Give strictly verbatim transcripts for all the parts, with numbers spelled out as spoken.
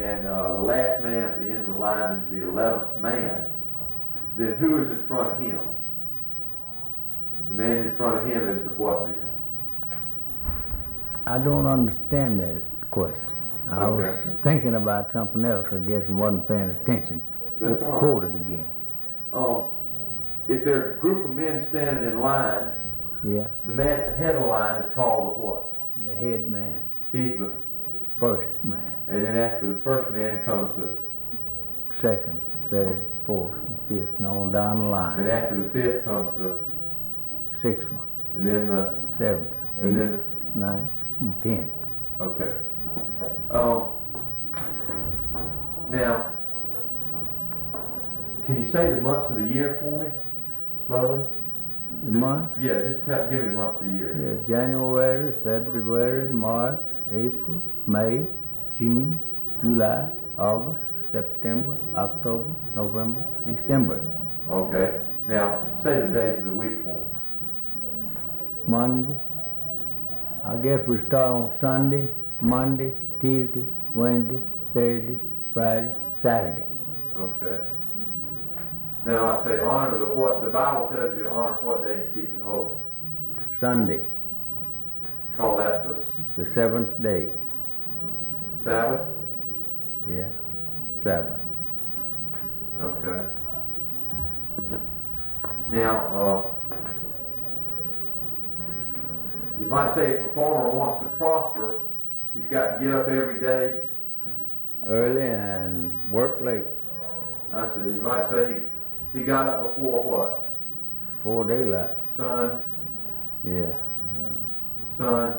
and uh, the last man at the end of the line is the eleventh man, then who is in front of him? The man in front of him is the what man? I don't understand that question. I Okay. was thinking about something else, I guess, and wasn't paying attention. That's all right. Quote it again. Um, if there's a group of men standing in line, Yeah, the man at the head of the line is called the what? the head man, He's the, first man, and then after the first man comes the, second, third, fourth, and fifth, and on down the and line. after the fifth comes the, Sixth one, and then the, seventh, and eighth, then ninth, and tenth. the, okay. Um, now, can you say the months of the year for me, slowly? The month? Yeah, just tell, give me the months of the year. Yeah, January, February, March, April, May, June, July, August, September, October, November, December. Okay. Now, say the days of the week for me. Monday. I guess we start on Sunday, Monday, Tuesday, Wednesday, Thursday, Friday, Saturday. Okay. Now I say honor the what, the Bible tells you to honor what day and keep it holy. Sunday, Call that the s- the seventh day. Sabbath? Yeah, Sabbath. Okay. Now, uh, you might say if a farmer wants to prosper, he's got to get up every day. Early and work late. I see, you might say he, he got up before what? Four daylight. Sun, Yeah. sun.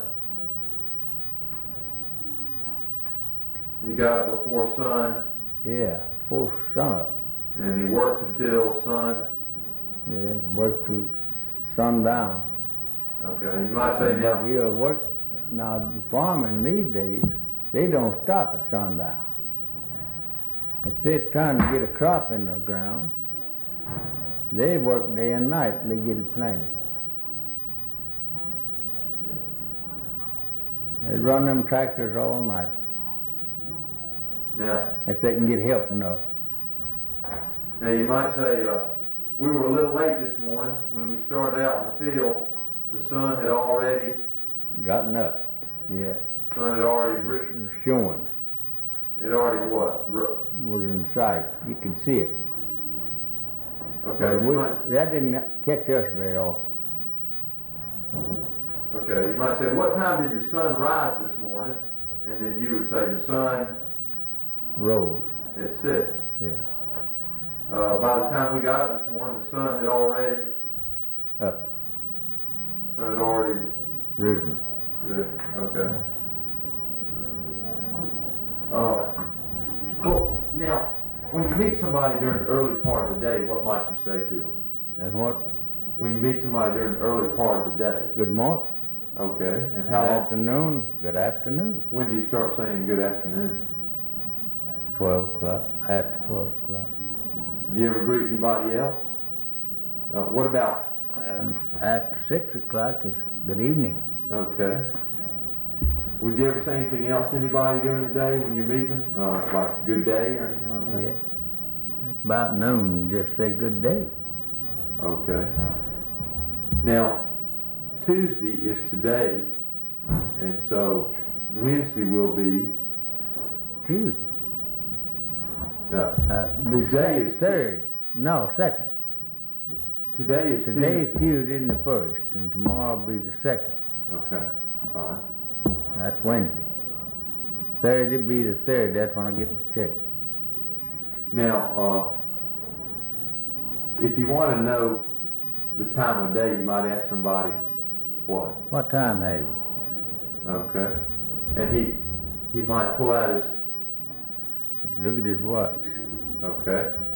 He got up before sun, Yeah, before sunup. and he worked until sun. Yeah, work till sundown. Okay, you might say now, But he'll work, now the farming these days, they don't stop at sundown. If they're trying to get a crop in the ground, they work day and night, they get it planted. They run them tractors all night, now, if they can get help enough. now you might say, uh, we were a little late this morning. When we started out in the field, the sun had already, Gotten up, yeah, sun had already, ri- showing, it already what? Ri- was in sight, you can see it. Okay, But you we, might, that didn't catch us very often. okay, you might say, what time did the sun rise this morning? And then you would say the sun Rose, at six. yeah, Uh, by the time we got up this morning, the sun had already, up, sun had already risen. risen. Okay. Uh, well, now, when you meet somebody during the early part of the day, what might you say to them? And what? When you meet somebody during the early part of the day. Good morning. Okay. And Good how often? afternoon. Good afternoon. When do you start saying good afternoon? Twelve o'clock. After twelve o'clock. Do you ever greet anybody else? Uh, what about? And after six o'clock is good evening. Okay. Would you ever say anything else to anybody during the day when you're meeting them? Uh, like good day or anything like that? Yeah. About noon, you just say good day. Okay. Now, Tuesday is today, and so Wednesday will be. Tuesday. Uh, Uh, be Today is- third. No, second. today is Today is Tuesday. Tuesday and the first, and tomorrow will be the second. Okay. All right. That's Wednesday. Thursday be the third. That's when I get my check. Now, uh, if you want to know the time of day, you might ask somebody, what? What time have you? Okay. And he he might pull out his, Look at his watch. okay.